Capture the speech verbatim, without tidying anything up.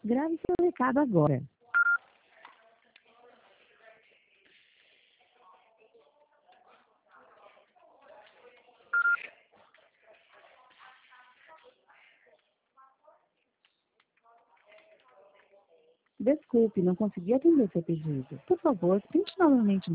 Grave seu recado agora. Desculpe, não consegui atender seu pedido. Por favor, tente novamente.